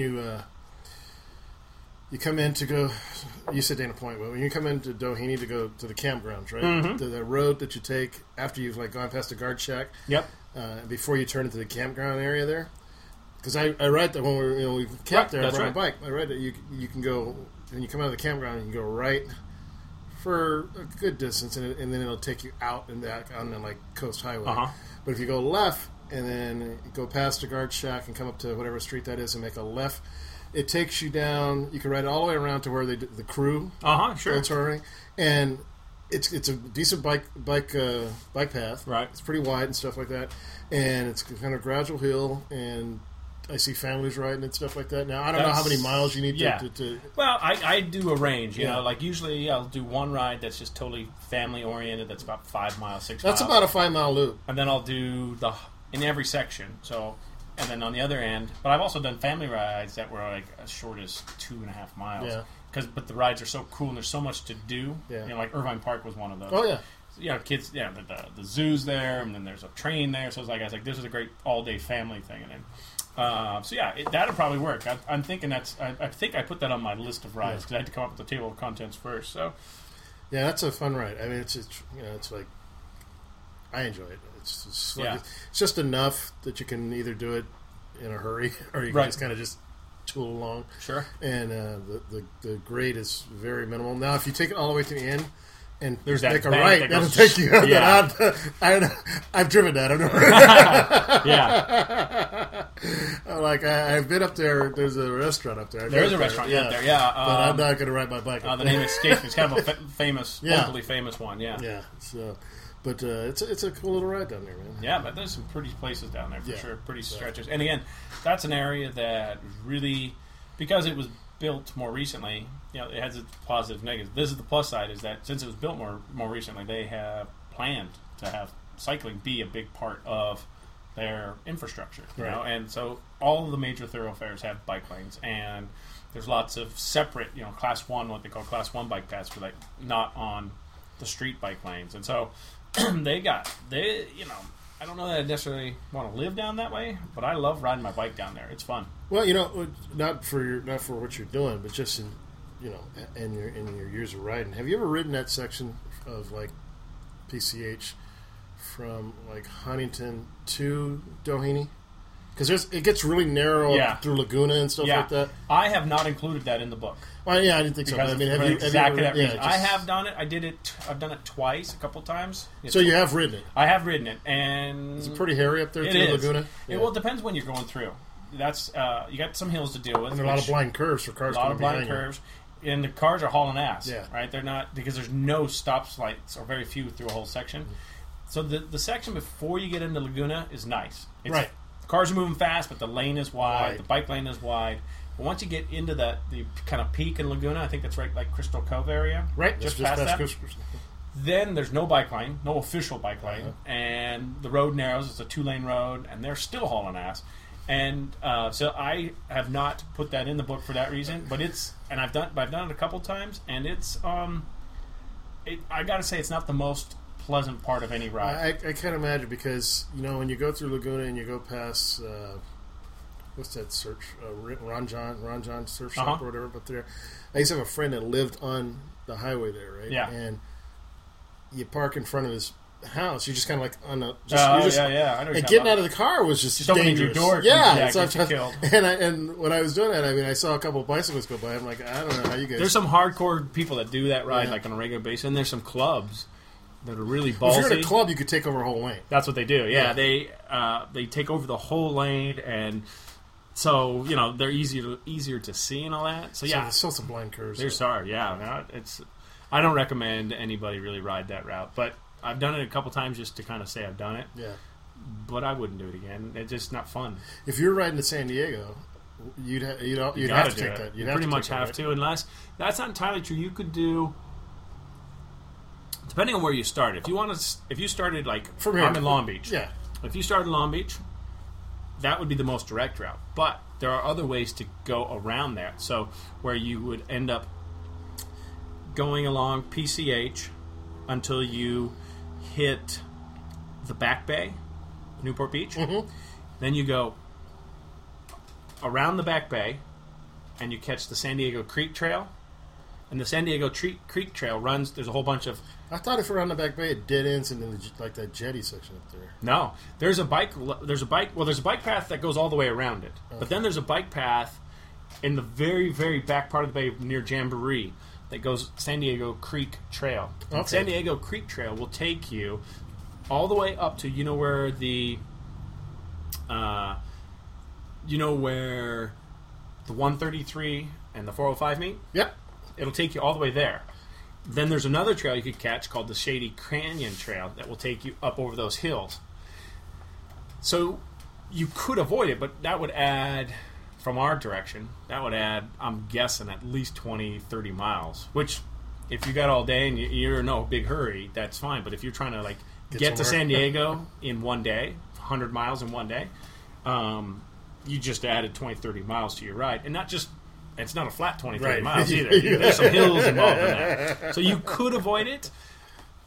you come in to go, you said Dana Point, but when you come into Doheny to go to the campgrounds, right? Mm-hmm. The road that you take after you've gone past the guard shack. Yep. Before you turn into the campground area there. Because I ride that when we camped there, I rode my bike. I ride that you can go, when you come out of the campground, you can go right for a good distance, and then it'll take you out and back on the Coast Highway. Uh-huh. But if you go left and then go past the guard shack and come up to whatever street that is and make a left, it takes you down. You can ride all the way around to where the crew. Sure. Touring, and it's a decent bike path. Right. It's pretty wide and stuff like that, and it's kind of gradual hill and. I see families riding and stuff like that. Now, I don't know how many miles you need to... Well, I do a range. Usually I'll do one ride that's just totally family-oriented. That's about 5 miles, 6 miles. That's about a 5-mile loop. And then I'll do in every section. So, and then on the other end... But I've also done family rides that were as short as 2.5 miles. Yeah. But the rides are so cool and there's so much to do. Yeah. Like Irvine Park was one of those. Oh, yeah. kids, the zoo's there, and then there's a train there. So it's like, I was like, this is a great all-day family thing. And then, that'll probably work. I'm thinking I think I put that on my list of rides because I had to come up with the table of contents first. So, yeah, that's a fun ride. I mean, it's like I enjoy it. It's just enough that you can either do it in a hurry or you can just kind of just tool along. Sure. And the grade is very minimal. Now, if you take it all the way to the end and there's make a bank right, that'll take you. Yeah. I've driven that. I've never. Yeah. I've been up there. There's a restaurant up there. There is a restaurant up there. Yeah. But I'm not going to ride my bike. The name escapes me. It's kind of a famous, locally famous one. Yeah. Yeah. So. But it's a cool little ride down there, man. Yeah, but there's some pretty places down there for sure. Pretty stretches. And again, that's an area that really, because it was built more recently, it has its positives and negatives. This is the plus side, is that since it was built more recently, they have planned to have cycling be a big part of their infrastructure. You know? And so all of the major thoroughfares have bike lanes, and there's lots of separate, class 1, what they call class 1 bike paths for not on the street bike lanes. And so I don't know that I necessarily want to live down that way, but I love riding my bike down there. It's fun. Well, not for what you're doing, but just in your years of riding. Have you ever ridden that section of like PCH from like Huntington to Doheny? Because it gets really narrow through Laguna and stuff like that. I have not included that in the book. Well, yeah, I didn't think so. I mean, have you that reason. I have done it. I've done it twice, a couple times. So you have ridden it? I have ridden it, and is it pretty hairy up there through Laguna? Well, it depends when you're going through. That's you got some hills to deal with. And there are a lot of blind curves for cars. A lot of blind curves, and the cars are hauling ass. Yeah, right. They're not, because there's no stop lights or very few through a whole section. So the section before you get into Laguna is nice. It's, cars are moving fast, but the lane is wide. The bike lane is wide. But once you get into the kind of peak in Laguna, I think that's right, like Crystal Cove area. Right, just past that. Then there's no bike lane, no official bike lane, and the road narrows. It's a 2-lane road, and they're still hauling ass. And so I have not put that in the book for that reason. But I've done it a couple times, and it's I got to say, it's not the most pleasant part of any ride. I can't imagine, because when you go through Laguna and you go past what's that search Ron John surf shop or whatever, but there I used to have a friend that lived on the highway there, right? Yeah. And you park in front of his house, you're just kind of like on the I know, and getting out of the car was just dangerous. Your door, killed. And when I was doing that, I mean, I saw a couple of bicyclists go by. I'm like, I don't know how you guys. There's some hardcore people that do that ride like on a regular basis, and there's some clubs that are really ballsy. If you're in a club, you could take over a whole lane. That's what they do. Yeah. They take over the whole lane, and so they're easier to see and all that. So there's still some blind curves. There's I don't recommend anybody really ride that route, but I've done it a couple times just to kind of say I've done it. Yeah. But I wouldn't do it again. It's just not fun. If you're riding to San Diego, you'd have to take that. You pretty much have to, unless that's not entirely true. You could do. Depending on where you start, if you started like from here, I'm in Long Beach. Yeah. If you started in Long Beach, that would be the most direct route. But there are other ways to go around that. So where you would end up going along PCH until you hit the Back Bay, Newport Beach. Mm-hmm. Then you go around the Back Bay, and you catch the San Diego Creek Trail. And the San Diego Creek Trail runs. There's a whole bunch of. I thought if we're on the Back Bay, it dead ends into like that jetty section up there. No, there's a bike. There's a bike path that goes all the way around it. Okay. But then there's a bike path in the very, very back part of the bay near Jamboree that goes San Diego Creek Trail. Okay. San Diego Creek Trail will take you all the way up to where the where the 133 and the 405 meet. Yep. It'll take you all the way there. Then there's another trail you could catch called the Shady Canyon Trail that will take you up over those hills. So you could avoid it, but that would add, from our direction, I'm guessing, at least 20, 30 miles, which if you got all day and you're in no big hurry, that's fine. But if you're trying to get to San Diego in one day, 100 miles in one day, you just added 20, 30 miles to your ride. And it's not a flat 20, 30 miles either. There's some hills involved in that. So you could avoid it,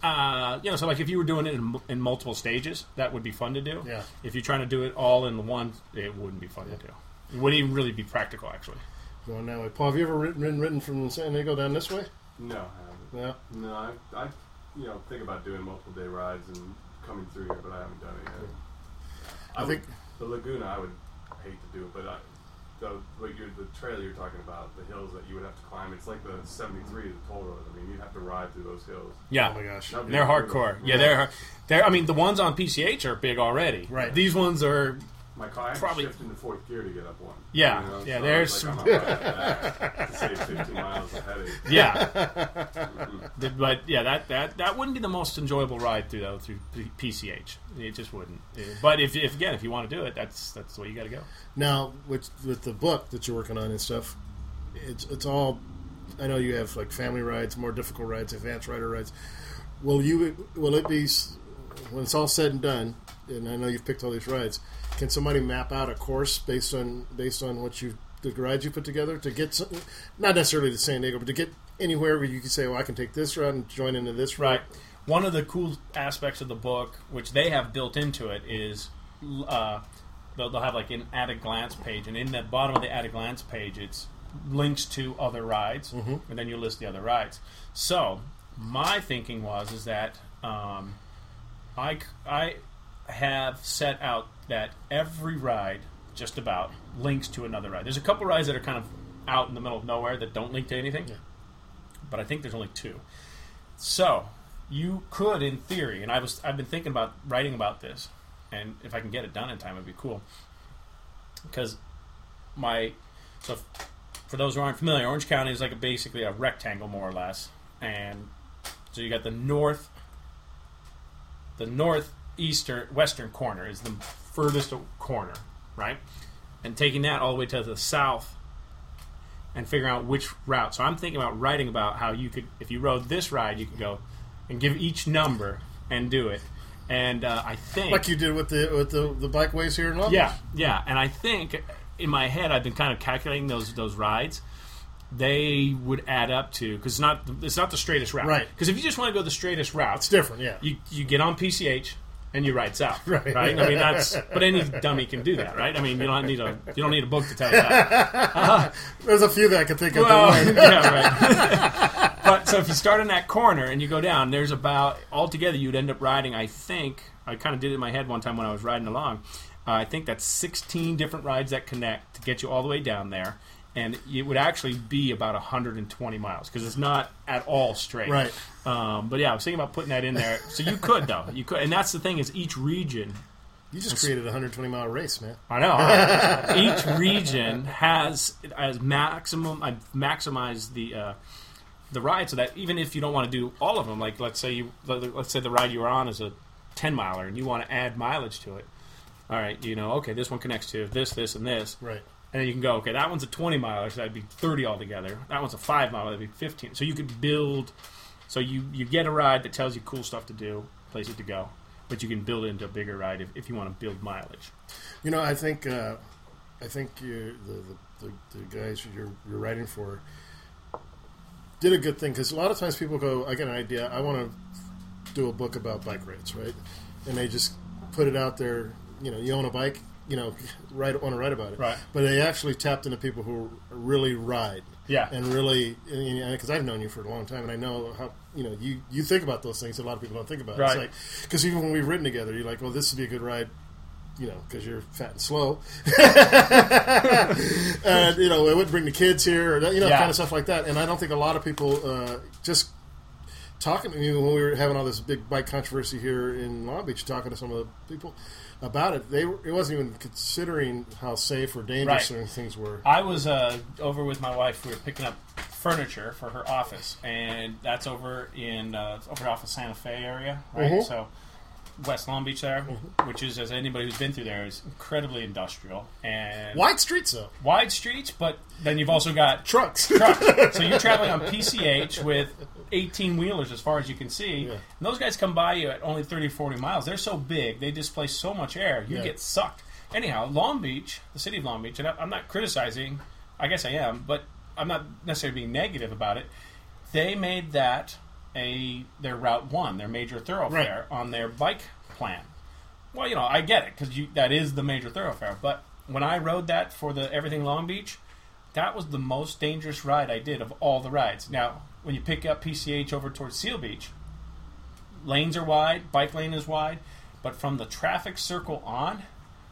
So like if you were doing it in multiple stages, that would be fun to do. Yeah. If you're trying to do it all in one, it wouldn't be fun to do. It wouldn't even really be practical, actually. Going that way. Paul, have you ever ridden from San Diego down this way? No, I haven't. Yeah. No, I think about doing multiple day rides and coming through here, but I haven't done it yet. I think the Laguna, I would hate to do it, but the trail you're talking about, the hills that you would have to climb, it's like the 73, the toll road. I mean, you'd have to ride through those hills. Yeah. Oh my gosh. They're hardcore. Yeah, they're. I mean, the ones on PCH are big already. Right. These ones are. My car, I probably shift into fourth gear to get up one. Yeah, so there's I'm not to save 15 miles of headache. Yeah, but yeah, that wouldn't be the most enjoyable ride through PCH. It just wouldn't. But if you want to do it, that's the way you got to go. Now, with the book that you're working on and stuff, it's all. I know you have like family rides, more difficult rides, advanced rider rides. Will it be when it's all said and done? And I know you've picked all these rides. Can somebody map out a course based on what the rides you put together to get some, not necessarily to San Diego, but to get anywhere where you can say, well, I can take this route and join into this route? Right. One of the cool aspects of the book, which they have built into it, is they'll have like an at-a-glance page, and in the bottom of the at-a-glance page, it's links to other rides, and then you list the other rides. So my thinking is that I have set out that every ride just about links to another ride. There's a couple rides that are kind of out in the middle of nowhere that don't link to anything, but I think there's only 2. So you could, in theory, and I've been thinking about writing about this, and if I can get it done in time, it'd be cool. Because for those who aren't familiar, Orange County is like basically a rectangle, more or less, and so you got the western corner is the furthest corner, right? And taking that all the way to the south and figuring out which route. So I'm thinking about writing about how you could, if you rode this ride, you could go and give each number and do it. And I think, like you did with the bikeways here in Long Beach. Yeah. And I think in my head I've been kind of calculating those rides. They would add up to, because it's not the straightest route, right? Because if you just want to go the straightest route, it's different. Yeah, you get on PCH and you ride south, right? I mean, but any dummy can do that, right? I mean, you don't need a book to tell you that. There's a few that I can think of. Right. But so if you start in that corner and you go down, there's about altogether you'd end up riding. I think I kind of did it in my head one time when I was riding along. I think that's 16 different rides that connect to get you all the way down there. And it would actually be about 120 miles because it's not at all straight. Right. But yeah, I was thinking about putting that in there. So you could, though. You could. And that's the thing is each region... You just created a 120-mile race, man. I know. Each region has maximum... I've maximized the ride so that even if you don't want to do all of them, like let's say the ride you were on is a 10-miler and you want to add mileage to it. All right, okay, this one connects to this, and this. Right. And then you can go, okay, that one's a 20-miler, so that'd be 30 altogether. That one's a 5-miler, that'd be 15. So you could build... So you get a ride that tells you cool stuff to do, places to go, but you can build it into a bigger ride if you want to build mileage. I think the guys you're writing for did a good thing, because a lot of times people go, I got an idea, I want to do a book about bike rides, right? And they just put it out there, you own a bike, want to write about it. Right. But they actually tapped into people who really ride. Yeah. And really, because I've known you for a long time, and I know how, you think about those things that a lot of people don't think about. Right. It's like, because even when we've ridden together, you're like, well, this would be a good ride, because you're fat and slow. And, it wouldn't bring the kids here, or, kind of stuff like that. And I don't think a lot of people just talking to me when we were having all this big bike controversy here in Long Beach, talking to some of the people about it, it wasn't even considering how safe or dangerous certain things were. I was over with my wife. We were picking up furniture for her office, and that's over off of Santa Fe area, right? Mm-hmm. So West Long Beach there, which is, as anybody who's been through there, is incredibly industrial and wide streets, though. Wide streets, but then you've also got trucks. So you're traveling on PCH with 18-wheelers as far as you can see. Yeah. And those guys come by you at only 30 or 40 miles. They're so big, they displace so much air, you get sucked. Anyhow, Long Beach, the city of Long Beach, and I'm not criticizing, I guess I am, but I'm not necessarily being negative about it. They made that their Route 1, their major thoroughfare, on their bike plan. Well, I get it, because that is the major thoroughfare. But when I rode that for the Everything Long Beach, that was the most dangerous ride I did of all the rides. Now, when you pick up PCH over towards Seal Beach, lanes are wide, bike lane is wide, but from the traffic circle on,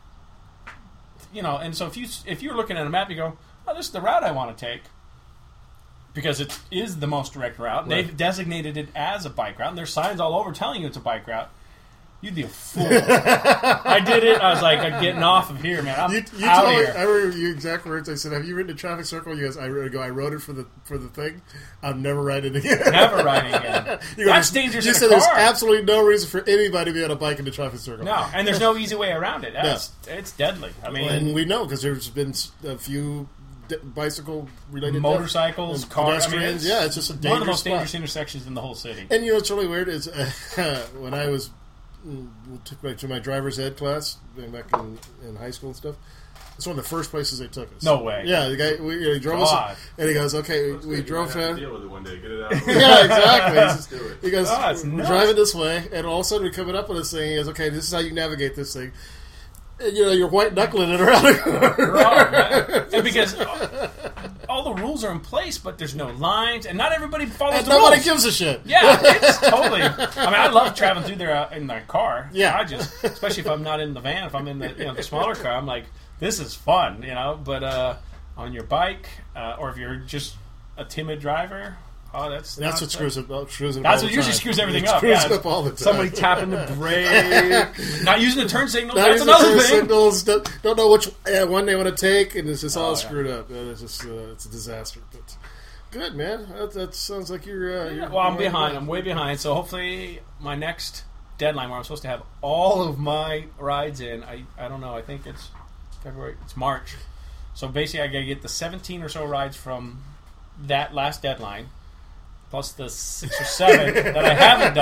and so if you're looking at a map, you go, oh, this is the route I want to take, because it is the most direct route. Right. They've designated it as a bike route, and there's signs all over telling you it's a bike route. You'd be a fool. I did it. I was like, I'm getting off of here, man. I'm out of here. I remember your exact words. I said, have you ridden a traffic circle? You guys, I rode it for the thing. I'm never riding it again. Never riding again. That's dangerous in a car. You said there's absolutely no reason for anybody to be on a bike in the traffic circle. No, and there's no easy way around it. It's deadly. I mean, and we know because there's been a few bicycle-related motorcycles, cars. Pedestrians. It's just a dangerous one of the most dangerous spot. Intersections in the whole city. And what's really weird is when I took back to my driver's ed class back in high school and stuff. It's one of the first places they took us. No way. Yeah, the guy he drove us, and he goes, "Okay, we drove down." Deal with it one day. Get it out. Yeah, exactly. Let's do it. He goes, "We're driving this way," and all of a sudden we're coming up with this thing. He goes, "Okay, this is how you navigate this thing." And, you're white knuckling it around the corner. And because all the rules are in place, but there's no lines, and not everybody follows the nobody rules. gives a shit. Yeah, it's totally. I mean, I love traveling through there in my car. Yeah, I just, especially if I'm not in the van, if I'm in the smaller car, I'm like, this is fun, But on your bike, or if you're just a timid driver. Oh, that's what screws it up. That's what usually screws everything up. Screws it up all the time. Somebody tapping the brake, not using the turn signal. That's another thing. Signals, don't know which one they want to take, and it's just all screwed up. It's just it's a disaster. But good, man. That sounds like you're. Well, I'm behind. I'm way behind. So hopefully, my next deadline where I'm supposed to have all of my rides in, I don't know. I think it's February. It's March. So basically, I got to get the 17 or so rides from that last deadline, plus the 6 or 7 that I haven't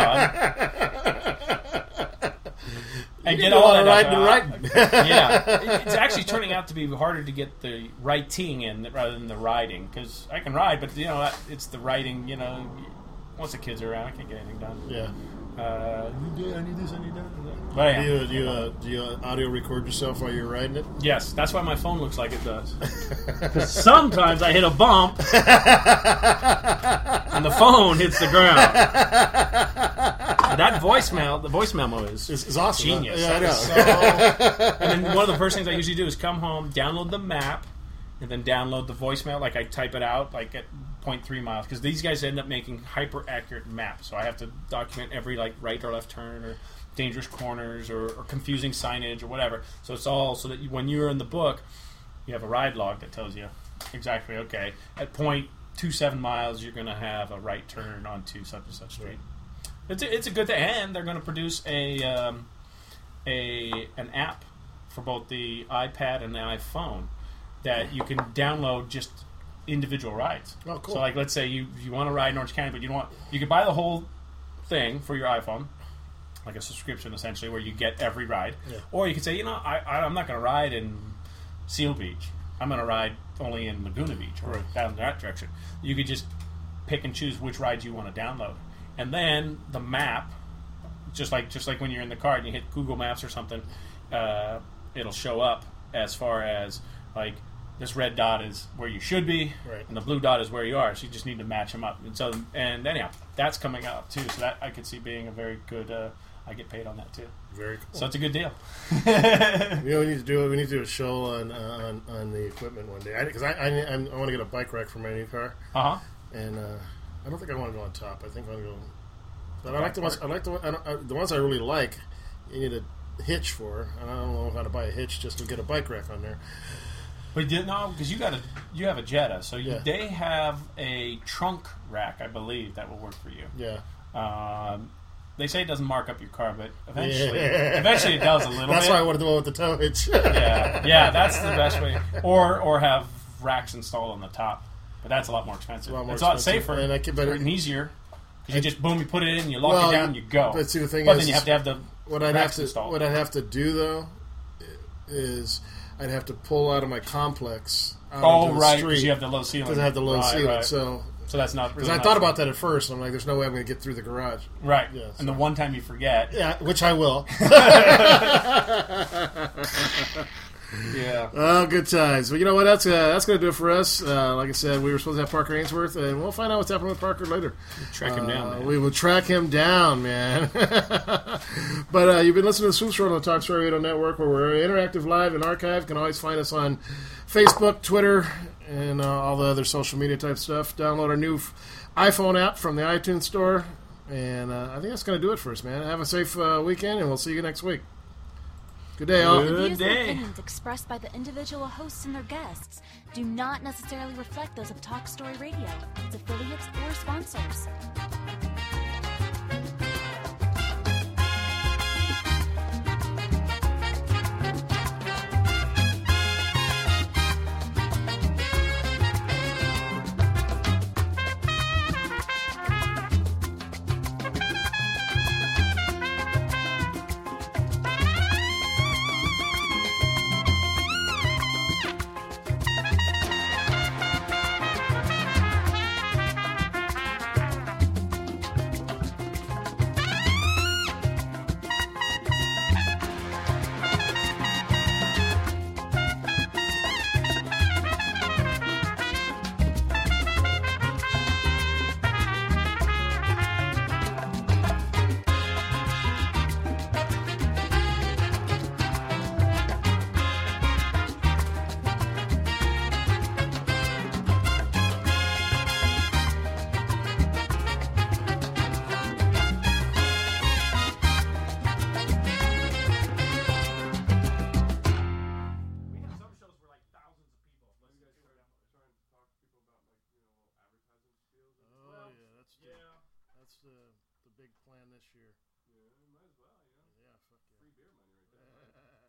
done, and get all that right. Yeah, it's actually turning out to be harder to get the writing in rather than the riding, because I can ride, but it's the writing. Once the kids are around, I can't get anything done. Yeah. I need this, I need that. But yeah. Do you audio record yourself while you're riding it? Yes, that's why my phone looks like it does. Because sometimes I hit a bump and the phone hits the ground. That the voice memo is awesome. Genius. Yeah, I know. And then one of the first things I usually do is come home, download the map, and then download the voicemail. Like I type it out like at 0.3 miles, because these guys end up making hyper accurate maps. So I have to document every right or left turn or dangerous corners or confusing signage or whatever. So it's all so that when you're in the book, you have a ride log that tells you exactly, okay, at 0.27 miles you're going to have a right turn onto such and such street. It's a good thing, and they're going to produce an app for both the iPad and the iPhone that you can download just individual rides. Oh, cool. So, like, let's say you want to ride in Orange County, but you can buy the whole thing for your iPhone, like a subscription essentially, where you get every ride. Yeah. Or you can say, I'm not going to ride in Seal Beach. I'm going to ride only in Laguna Beach or down in that direction. You could just pick and choose which rides you want to download, and then the map, just like when you're in the car and you hit Google Maps or something, it'll show up as far as like, this red dot is where you should be, and the blue dot is where you are. So you just need to match them up. And anyhow, that's coming up too. So that I could see being a very good. I get paid on that too. Very cool. So it's a good deal. We need to do a show on the equipment one day, because I want to get a bike rack for my new car. And I don't think I want to go on top. I think I want to go. But I like the ones. The ones I really like. You need a hitch for. And I don't know how to buy a hitch just to get a bike rack on there. But because you have a Jetta, so they have a trunk rack, I believe, that will work for you. Yeah. They say it doesn't mark up your car, but eventually it does a little bit. That's why I wanted the one with the tow hitch. yeah, that's the best way. Or have racks installed on the top, but that's a lot more expensive. It's a lot safer and easier. Because you just you put it in, you lock it down, and you go. But see, the thing then you have to have the racks installed. What I'd have to do though is I'd have to pull out of my complex. Right, because you have the low ceiling. Because I have the low ceiling. Right. So So that's not... Because really I thought about that at first. I'm like, there's no way I'm going to get through the garage. Right. Yeah, and the one time you forget... Yeah, which I will. Yeah. Oh, good times. But you know what? That's going to do it for us. Like I said, we were supposed to have Parker Ainsworth, and we'll find out what's happening with Parker later. Track him down, man. We will track him down, man. But you've been listening to Swoops World on the Talk Story Radio Network, where we're interactive, live, and archive. You can always find us on Facebook, Twitter, and all the other social media type stuff. Download our new iPhone app from the iTunes Store. And I think that's going to do it for us, man. Have a safe weekend, and we'll see you next week. Good day, all. The views and opinions expressed by the individual hosts and their guests do not necessarily reflect those of Talk Story Radio, its affiliates, or sponsors. That's the big plan this year.